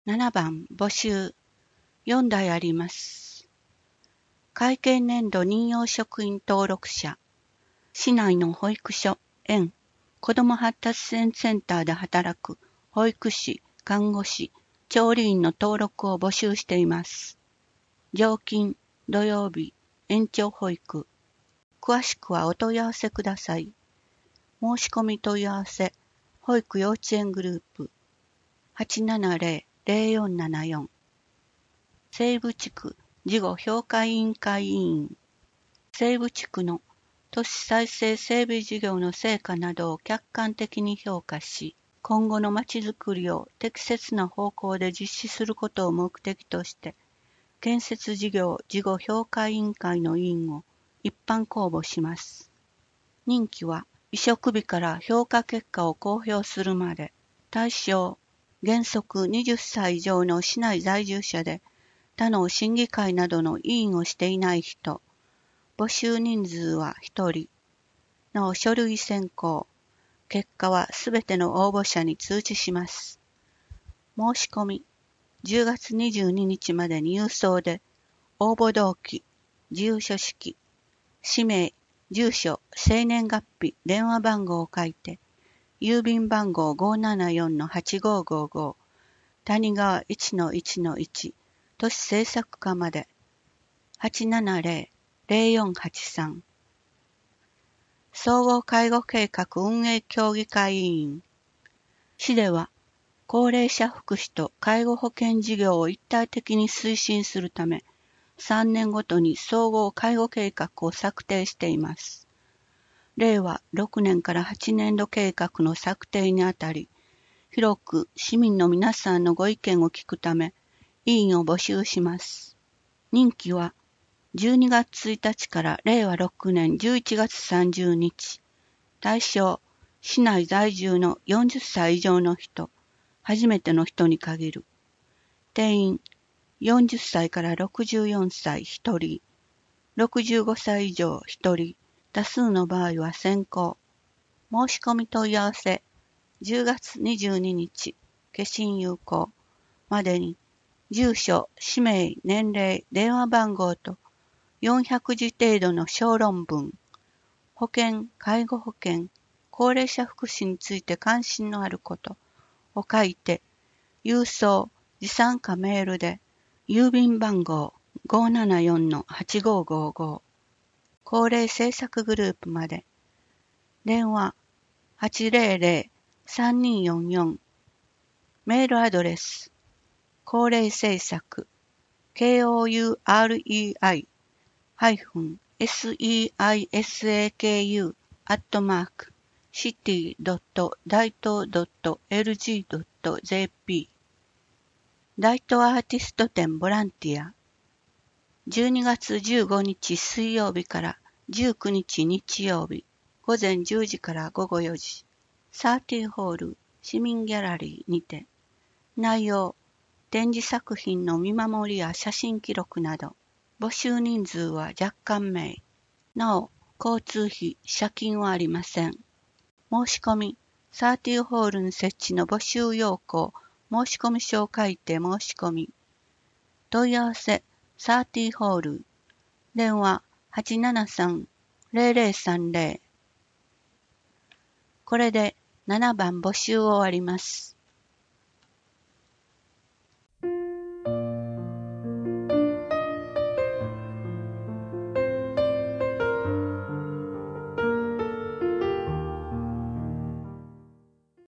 7番募集4題あります。会計年度任用職員登録者、市内の保育所、園、子ども発達支援センターで働く保育士、看護師、調理員の登録を募集しています。常勤、土曜日、延長保育。詳しくはお問い合わせください。申し込み問い合わせ、保育幼稚園グループ 870-0474 西部地区事後評価委員会委員。西部地区の都市再生整備事業の成果などを客観的に評価し、今後のまちづくりを適切な方向で実施することを目的として、建設事業事後評価委員会の委員を一般公募します。任期は委嘱日から評価結果を公表するまで、対象、原則20歳以上の市内在住者で、他の審議会などの委員をしていない人、募集人数は1人、なお書類選考、結果はすべての応募者に通知します。申し込み、10月22日までに郵送で、応募動機、住所式、氏名、住所、生年月日、電話番号を書いて、郵便番号 574-8555、谷川 1-1-1、都市政策課まで、870-0483。総合介護計画運営協議会委員。市では、高齢者福祉と介護保険事業を一体的に推進するため、3年ごとに総合介護計画を策定しています。令和6年から8年度計画の策定にあたり、広く市民の皆さんのご意見を聞くため、委員を募集します。任期は12月1日から令和6年11月30日。対象、市内在住の40歳以上の人、初めての人に限る。定員、40歳から64歳1人、65歳以上1人、多数の場合は先行。申し込み問い合わせ、10月22日、消印有効までに、住所、氏名、年齢、電話番号と400字程度の小論文、保険、介護保険、高齢者福祉について関心のあることを書いて、郵送、持参かメールで、郵便番号 574-8555、高齢政策グループまで、電話 800-3244、メールアドレス、高齢政策、kourei-seisaku-city.daito.lg.jp 大東アーティスト展ボランティア12月15日水曜日から19日日曜日午前10時から午後4時30ホール市民ギャラリーにて内容展示作品の見守りや写真記録など募集人数は若干名なお交通費謝金はありません申し込み30ホールに設置の募集要項申し込み書を書いて申し込み問い合わせ30ホール電話 873-0030 これで7番募集を終わります。